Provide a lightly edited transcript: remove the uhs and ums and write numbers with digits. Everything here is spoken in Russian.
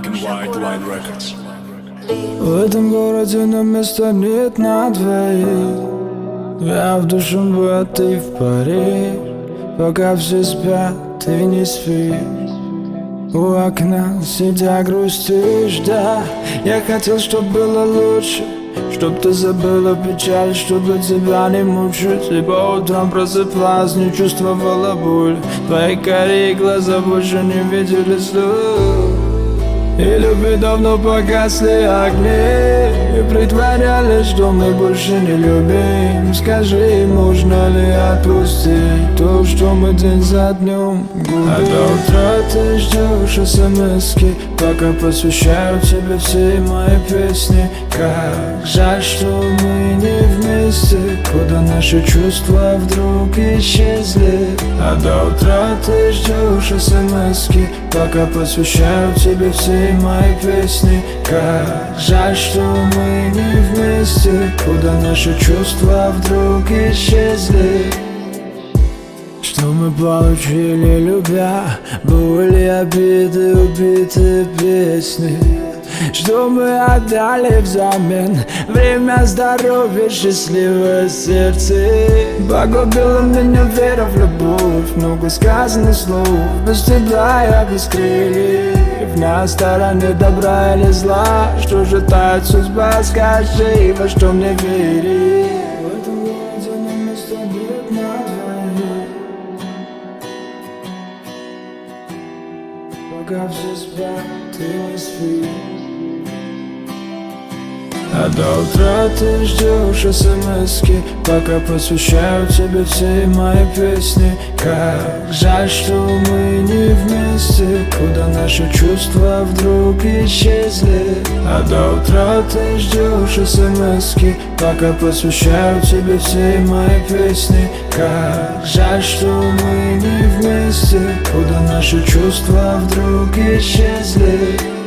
and White Line Records. В этом городе нам места нет на двоих. Я в Душанбе, а ты в Париж. Пока все спят, ты не спишь. У окна сидя грустишь, да. Я хотел, чтоб было лучше, чтоб ты забыла печаль, чтобы тебя не мучить. И по утрам просыпалась, не чувствовала боль. Твои карие глаза больше не видели слез. И любви давно погасли огни, и притворялись, что мы больше не любим. Скажи, можно ли отпустить то, что мы день за днем губим? А до утра ты ждешь смс-ки, пока посвящаю тебе все мои песни. Как жаль, что мы не вместе, куда наши чувства вдруг исчезли. А до утра ты ждешь смс-ки, пока посвящаю тебе все мои песни. Как жаль, что мы не вместе, куда наши чувства вдруг исчезли. Что мы получили, любя? Были обиды, убитые песни. Что мы отдали взамен? Время, здоровье, счастливое сердце. Погубила меня вера в любовь, много сказанных слов. Без тебя я без крыльев, на стороне добра или зла. Что же тает судьба, скажи, во что мне верить? В этом городе нам места нет на двоих. Пока все спят, ты не спишь. А до утра ты ждешь смс-ки, пока посвящаю тебе все мои песни. Как жаль, что мы не вместе, куда наши чувства вдруг исчезли. А до утра ты ждешь смс-ки, пока посвящаю тебе все мои песни. Как жаль, что мы не вместе, куда наши чувства вдруг исчезли.